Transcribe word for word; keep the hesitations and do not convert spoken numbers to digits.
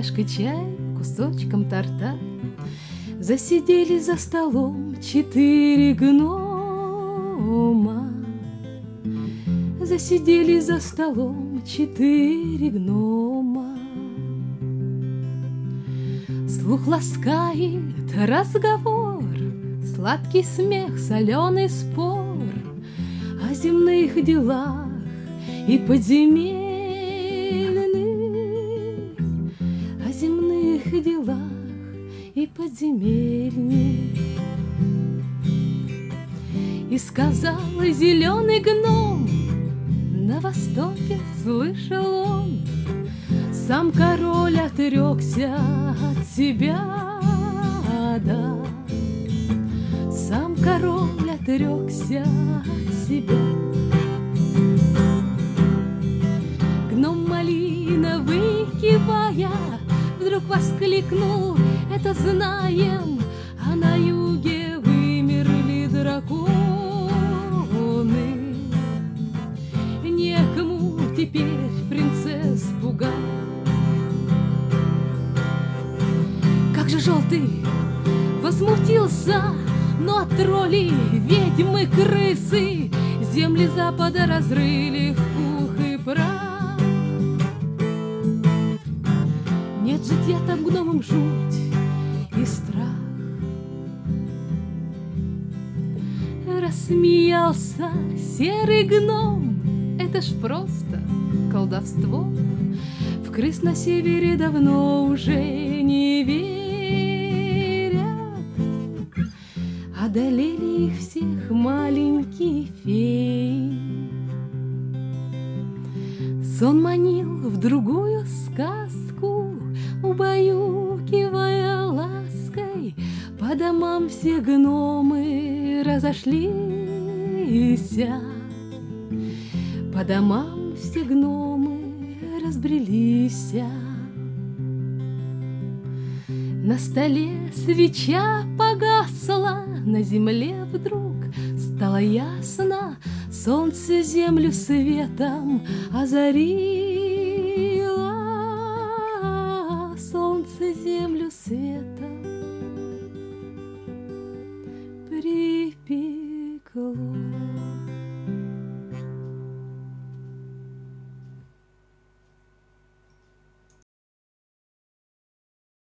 чашкой чая, кусочком торта. Засидели за столом четыре гнома. Засидели за столом четыре гнома. Слух ласкает разговор, сладкий смех, соленый спор о земных делах и подземельных, о земных делах и подземельных. И сказал зеленый гном: на востоке слышал он, сам король отрекся от себя, да, сам король отрекся от себя. Гном малиновый, кивая, вдруг воскликнул: это знаем, а на юге вымерли драконы. Некому теперь принцесс пугать. Как же желтый возмутился, но тролли, ведьмы, крысы земли запада разрыли в пух и прах. Нет житья там гномам жуть и страх. Рассмеялся серый гном: это ж просто колдовство. В крыс на севере давно уже не верят. Одолели их всех маленькие феи. Сон манил в другую сказку, убаюкивая лаской. По домам все гномы разошлись, по домам все гномы разбрелись. На столе свеча погасла, на земле вдруг стало ясно. Солнце землю светом озарило, солнце землю светом припекло.